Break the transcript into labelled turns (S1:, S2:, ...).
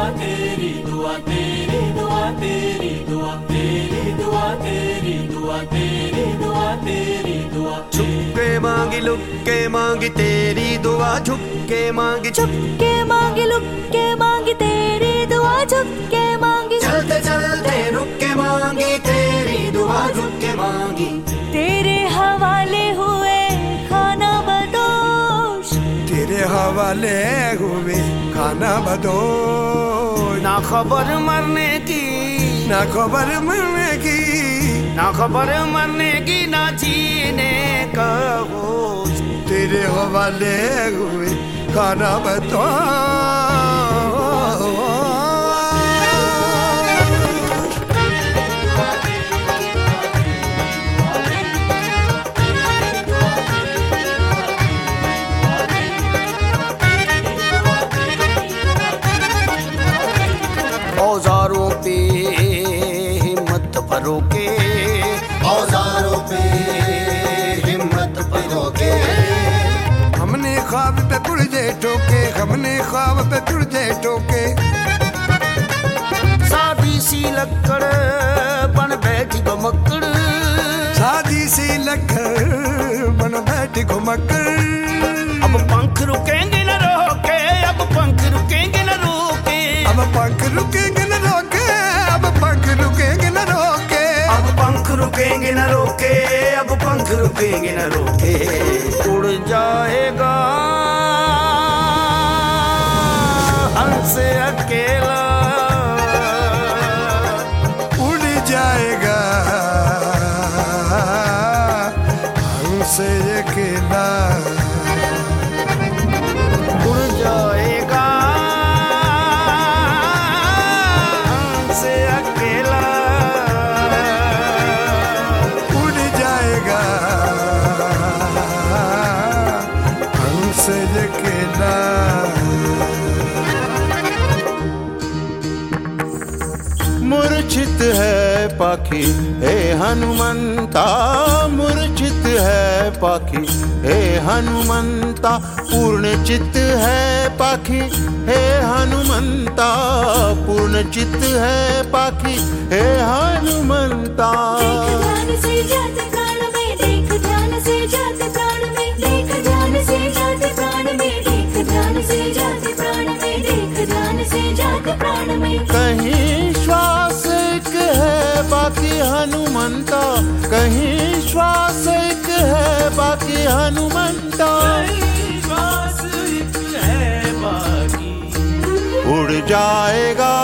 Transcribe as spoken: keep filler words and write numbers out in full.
S1: तेरी दुआ तेरी दुआ तेरी दुआ तेरी दुआ तेरी दुआ तेरी दुआ तेरी दुआ
S2: छुपके मांगी लुक्के मांगी तेरी दुआ झुक्के मांगी
S3: छुपके मांगी लुक्के मांगी तेरी दुआ झुक्के मांगी
S2: चलते चलते रुके मांगी तेरी दुआ झुक्के मांगी
S3: तेरे हवाले हुए खाना बदोश
S4: तेरे हवाले हुए खाना बदोश
S2: ना खबर मरने की
S4: ना खबर मरने की
S2: ना खबर मरने की ना जीने का होश
S4: तेरे हवाले हुए खाना बदोश
S2: औजारों पे हिम्मत भरोके औजारों पे हिम्मत भरोके
S4: हमने ख्वाब पे पुरजे ठोके हमने ख्वाब पे पुरजे ठोके
S2: सादी सी लकड़ बन बैठी घुमक्कड़
S4: सादी सी लकड़ बन बैठी घुमक्कड़
S2: अब पंख रुकेंगे न रोके अब पंख रुकेंगे न रोके
S4: अब पंख रुकेंगे न रोके अब पंख रुकेंगे न रोके
S2: अब पंख रुकेंगे न रोके अब पंख रुकेंगे न रोके उड़ जाएगा हमसे अकेला
S4: उड़ जाएगा हमसे अकेला
S2: उड़ जाएगा हमसे अकेला
S4: उड़ जाएगा हमसे अकेला
S5: मूर्छित है पाखी हे हनुमंता मूर्छित है पाखी हे हनुमंता पूर्ण चित्त है पाखी हे हनुमंता पूर्ण चित्त है पाखी हे हनुमंता
S3: देख ध्यान से जाते प्राण में देख ध्यान से जाते प्राण में देख ध्यान से जाते प्राण में देख ध्यान से जाते प्राण में देख ध्यान से जाते प्राण में
S5: कहीं श्वास एक है बाकी हनुमंता कहीं श्वास एक है बाकी हनुमंता
S1: श्वास एक है बाकी
S5: उड़ जाएगा